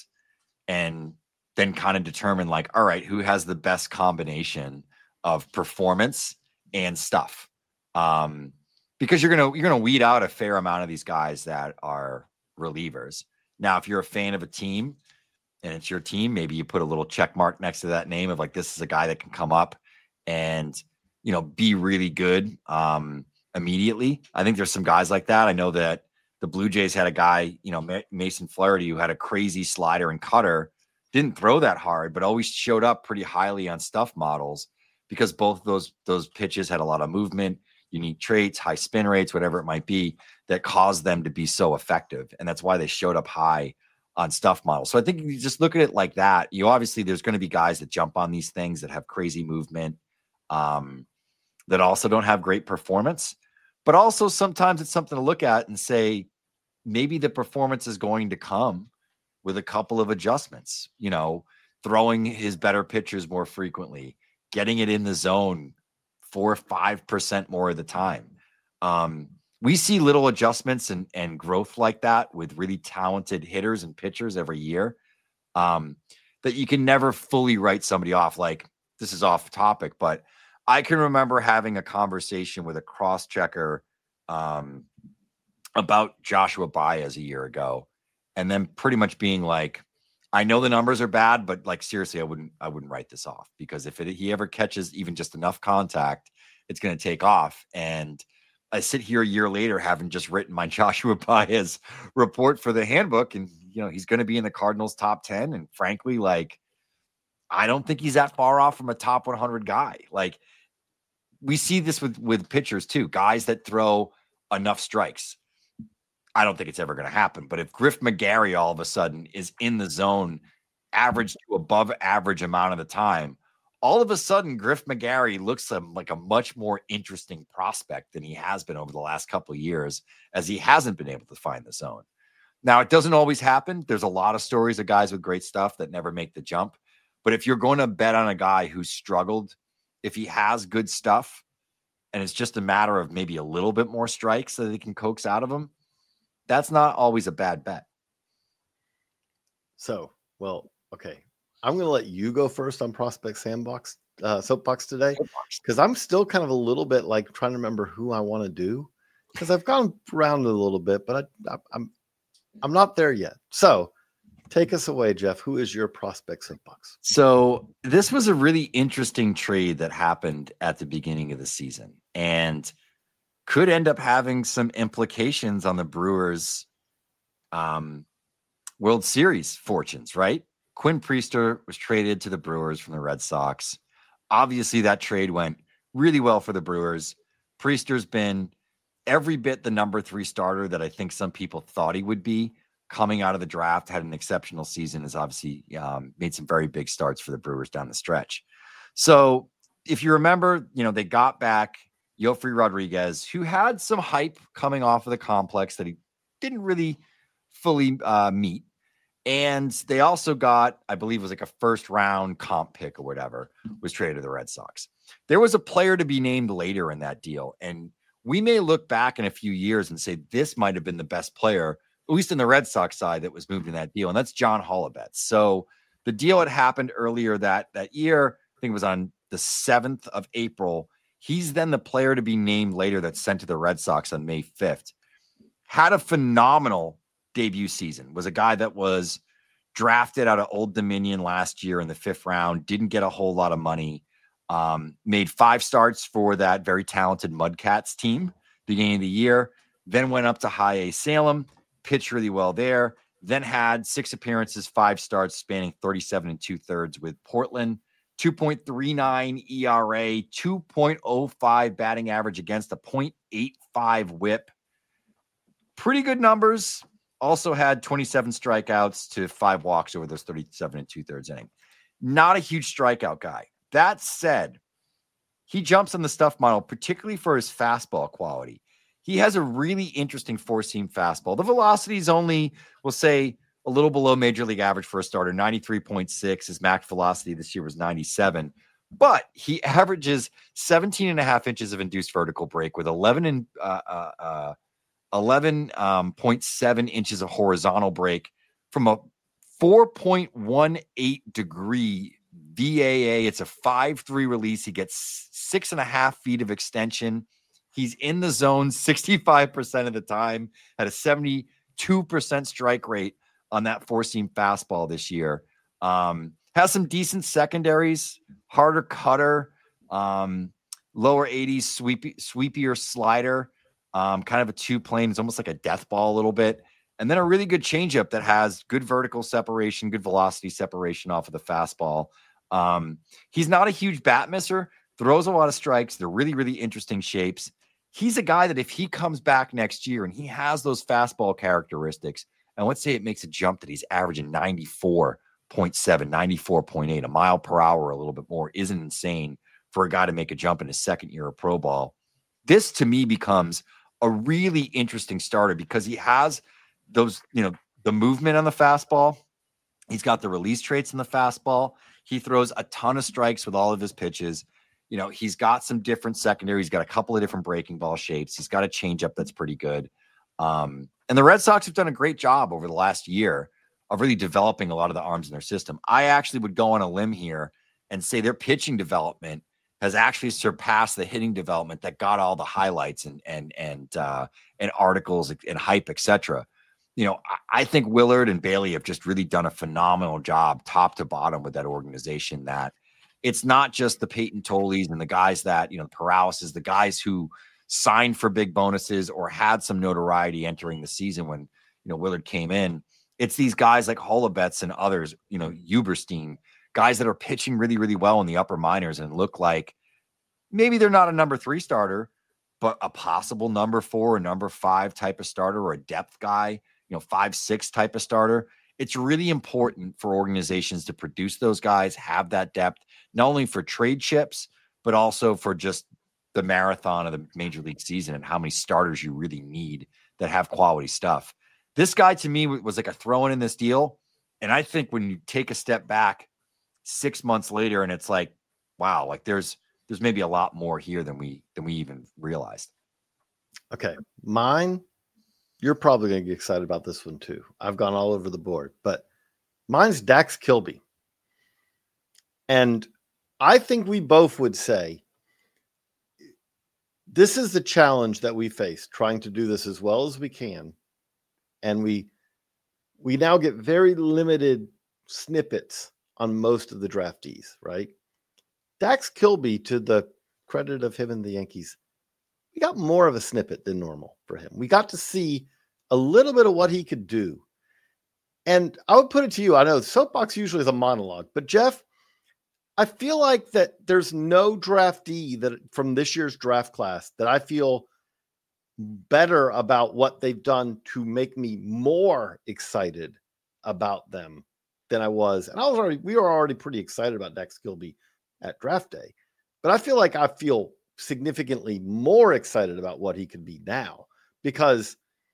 B: and then kind of determine like, all right, who has the best combination of performance and stuff? Um, because you're going to, you're going to weed out a fair amount of these guys that are relievers. Now, if you're a fan of a team and it's your team, maybe you put a little check mark next to that name of like, this is a guy that can come up and, you know, be really good um, immediately. I think there's some guys like that. I know that the Blue Jays had a guy, you know, Mason Flaherty, who had a crazy slider and cutter, didn't throw that hard, but always showed up pretty highly on stuff models because both those, those pitches had a lot of movement, unique traits, high spin rates, whatever it might be, that caused them to be so effective. And that's why they showed up high on stuff models. So I think if you just look at it like that, you obviously there's going to be guys that jump on these things that have crazy movement, um, that also don't have great performance. But also sometimes it's something to look at and say, maybe the performance is going to come with a couple of adjustments, you know, throwing his better pitches more frequently, getting it in the zone four or five percent more of the time. Um, we see little adjustments and, and growth like that with really talented hitters and pitchers every year, um, that you can never fully write somebody off. Like, this is off topic, but I can remember having a conversation with a cross-checker um, about Joshua Baez a year ago, and then pretty much being like, I know the numbers are bad, but like, seriously, I wouldn't, I wouldn't write this off, because if it, he ever catches even just enough contact, it's going to take off. And I sit here a year later, having just written my Joshua Baez report for the handbook, and, you know, he's going to be in the Cardinals top ten. And frankly, like, I don't think he's that far off from a top one hundred guy. Like, we see this with, with pitchers too, guys that throw enough strikes. I don't think it's ever going to happen. But if Griff McGarry all of a sudden is in the zone, average to above average amount of the time, all of a sudden Griff McGarry looks like a much more interesting prospect than he has been over the last couple of years, as he hasn't been able to find the zone. Now, it doesn't always happen. There's a lot of stories of guys with great stuff that never make the jump. But if you're going to bet on a guy who's struggled, if he has good stuff, and it's just a matter of maybe a little bit more strikes that he can coax out of him, that's not always a bad bet.
A: So, well, okay. I'm going to let you go first on Prospect Sandbox, uh, Soapbox today, because I'm still kind of a little bit like trying to remember who I want to do, because I've gone around a little bit, but I, I, I'm I'm not there yet. So take us away, Jeff. Who is your Prospect Soapbox?
B: So this was a really interesting trade that happened at the beginning of the season and could end up having some implications on the Brewers' um, World Series fortunes, right? Quinn Priester was traded to the Brewers from the Red Sox. Obviously, that trade went really well for the Brewers. Priester's been every bit the number three starter that I think some people thought he would be coming out of the draft. Had an exceptional season, has obviously um, made some very big starts for the Brewers down the stretch. So if you remember, you know, they got back Yofri Rodriguez, who had some hype coming off of the complex that he didn't really fully uh, meet. And they also got, I believe it was like a first round comp pick or whatever, was traded to the Red Sox. There was a player to be named later in that deal. And we may look back in a few years and say this might have been the best player, at least in the Red Sox side, that was moved in that deal. And that's John Hollabetz. So the deal had happened earlier that, that year. I think it was on the seventh of April. He's then the player to be named later that's sent to the Red Sox on May fifth. Had a phenomenal debut season. Was a guy that was drafted out of Old Dominion last year in the fifth round. Didn't get a whole lot of money. Um, made five starts for that very talented Mudcats team beginning of the year. Then went up to High A Salem, pitched really well there. Then had six appearances, five starts, spanning thirty-seven and two thirds with Portland. two point three nine E R A, two point oh five batting average against a point eight five whip. Pretty good numbers. Also had twenty-seven strikeouts to five walks over those thirty-seven and two thirds inning. Not a huge strikeout guy. That said, he jumps on the stuff model, particularly for his fastball quality. He has a really interesting four-seam fastball. The velocity is only, we'll say, a little below major league average for a starter, ninety-three point six. His max velocity this year was ninety-seven. But he averages seventeen and a half inches of induced vertical break with eleven and uh, uh, uh, eleven point seven inches of horizontal break from a four point one eight degree V A A. It's a five three release. He gets six and a half feet of extension. He's in the zone sixty-five percent of the time, at a seventy-two percent strike rate on that four-seam fastball this year. Um, has some decent secondaries, harder cutter, um, lower eighties, sweepy, sweepier slider, um, kind of a two-plane. It's almost like a death ball a little bit. And then a really good changeup that has good vertical separation, good velocity separation off of the fastball. Um, he's not a huge bat misser, throws a lot of strikes. They're really, really interesting shapes. He's a guy that if he comes back next year and he has those fastball characteristics, and let's say it makes a jump that he's averaging ninety-four point seven, ninety-four point eight, a mile per hour, a little bit more, isn't insane for a guy to make a jump in his second year of pro ball. This to me becomes a really interesting starter because he has those, you know, the movement on the fastball. He's got the release traits in the fastball. He throws a ton of strikes with all of his pitches. You know, he's got some different secondary. He's got a couple of different breaking ball shapes. He's got a changeup that's pretty good. Um, and the Red Sox have done a great job over the last year of really developing a lot of the arms in their system. I actually would go on a limb here and say their pitching development has actually surpassed the hitting development that got all the highlights and and and uh, and articles and hype, et cetera. You know, I, I think Willard and Bailey have just really done a phenomenal job, top to bottom, with that organization. That it's not just the Peyton Tolles and the guys that, you know, Paralysis, the guys who signed for big bonuses or had some notoriety entering the season when, you know, Willard came in. It's these guys like Hollabetz and others, you know, Huberstein, guys that are pitching really, really well in the upper minors and look like maybe they're not a number three starter, but a possible number four or number five type of starter or a depth guy, you know, five, six type of starter. It's really important for organizations to produce those guys, have that depth, not only for trade chips, but also for just the marathon of the major league season and how many starters you really need that have quality stuff. This guy to me was like a throw-in in this deal. And I think when you take a step back six months later and it's like, wow, like there's, there's maybe a lot more here than we, than we even realized.
A: Okay. Mine, you're probably going to get excited about this one too. I've gone all over the board, but mine's Dax Kilby. And I think we both would say this is the challenge that we face, trying to do this as well as we can. And we, we now get very limited snippets on most of the draftees, right? Dax Kilby, to the credit of him and the Yankees, we got more of a snippet than normal for him. We got to see a little bit of what he could do. And I would put it to you, I know Soapbox usually is a monologue, but Jeff, I feel like that there's no draftee that from this year's draft class that I feel better about what they've done to make me more excited about them than I was. And I was already, we were already pretty excited about Dax Kilby at draft day, but I feel like I feel significantly more excited about what he could be now, because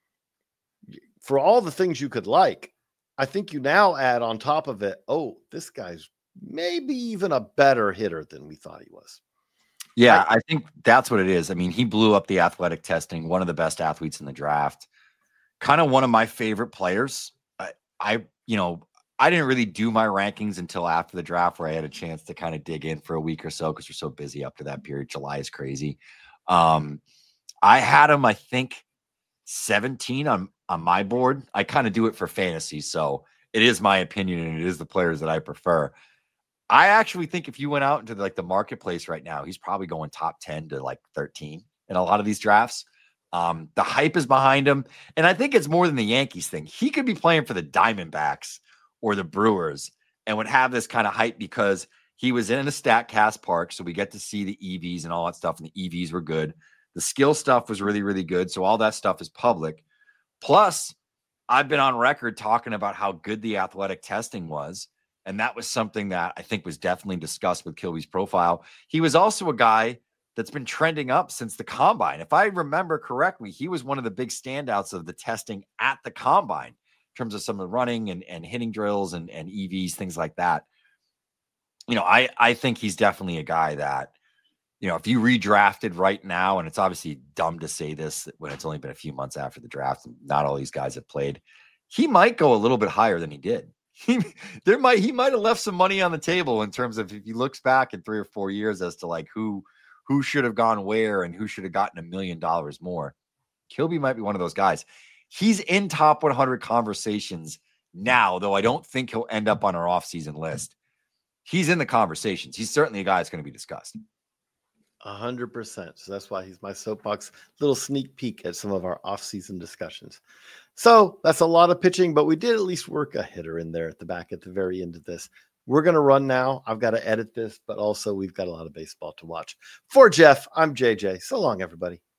A: for all the things you could like, I think you now add on top of it, oh, this guy's maybe even a better hitter than we thought he was.
B: Yeah,
A: Right?
B: I think that's what it is. I mean, he blew up the athletic testing, one of the best athletes in the draft, kind of one of my favorite players. I, I, you know, I didn't really do my rankings until after the draft, where I had a chance to kind of dig in for a week or so because we're so busy up to that period. July is crazy. Um, I had him, I think, seventeen on, on my board. I kind of do it for fantasy, so it is my opinion and it is the players that I prefer. I actually think if you went out into the, like the marketplace right now, he's probably going top ten to like thirteen in a lot of these drafts. Um, the hype is behind him. And I think it's more than the Yankees thing. He could be playing for the Diamondbacks or the Brewers and would have this kind of hype because he was in a StatCast park. So we get to see the E Vs and all that stuff. And the E Vs were good. The skill stuff was really, really good. So all that stuff is public. Plus, I've been on record talking about how good the athletic testing was. And that was something that I think was definitely discussed with Kilby's profile. He was also a guy that's been trending up since the combine. If I remember correctly, he was one of the big standouts of the testing at the combine in terms of some of the running and, and hitting drills and, and E Vs, things like that. You know, I, I think he's definitely a guy that, you know, if you redrafted right now, and it's obviously dumb to say this when it's only been a few months after the draft and not all these guys have played, he might go a little bit higher than he did. He, there might, he might have left some money on the table in terms of if he looks back in three or four years as to like who, who should have gone where and who should have gotten a million dollars more. Kilby might be one of those guys. He's in top one hundred conversations now, though I don't think he'll end up on our offseason list. He's in the conversations. He's certainly a guy that's going to be discussed.
A: A hundred percent. So that's why he's my soapbox little sneak peek at some of our off-season discussions. So that's a lot of pitching, but we did at least work a hitter in there at the back at the very end of this. We're going to run now. I've got to edit this, but also we've got a lot of baseball to watch. For Jeff, I'm J J. So long, everybody.